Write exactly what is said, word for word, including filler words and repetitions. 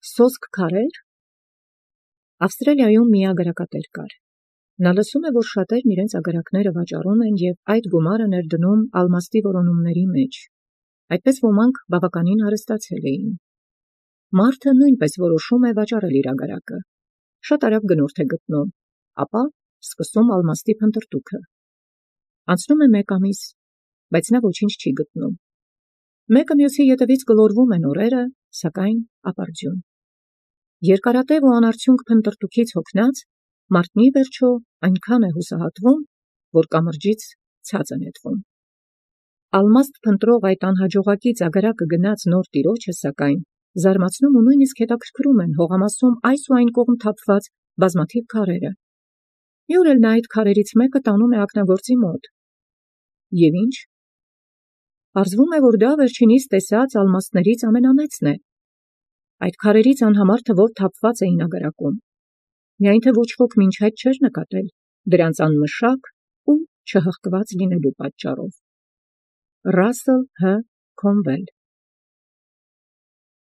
Սոսկ քարեր։ Ավստրալիայում մի ագրակատեր կար։ Նա լսում է, որ շատերն իրենց ագրակները վաճառում են և այդ գումարը ներդնում ալմաստի որոնումների մեջ։ Այդպես ոմանք բավականին հարստացել էին։ Մարդը նույնպես որոշում է վաճառել իր ագրակը։ Շատ արագ գնորդ է գտնում, ապա սկսում ալմաստի փնտրտուքը։ Անցնում է մեկ ամիս, բայց նա ոչինչ չի գտնում։ Մեկը մյուսի ետևից գլորվում են օրերը, սակայն ապարդյուն։ Երկարատև ու անարդյունք փնտրտուքից հոգնած, մարդն ի վերջո այնքան է հուսահատվում, որ կամրջից ցած է նետվում։ Ալմաստ փնտրող այդ անհաջողակից ագրակը գնած նոր տիրոջը, սակայն, զարմացնում ու նույնիսկ հետաքրքրում են հողամասում այս ու այն կողմ թափված բազմաթիվ քարերը։ Մի օր էլ նա այդ քարերից մեկը տանում է ակնագործի մոտ։ Եվ ի՞նչ։ Պարզվում է, որ դա վերջինիս տեսած ալմաստներից ամենամեծն է։ Այդ քարերից անհամար թվով թափված էին ագրակում։ Միայն թե ոչ ոք մինչ այդ չէր նկատել դրանց անմշակ ու չհղկված լինելու պատճառով։ Ռասել Հ. Քոնվել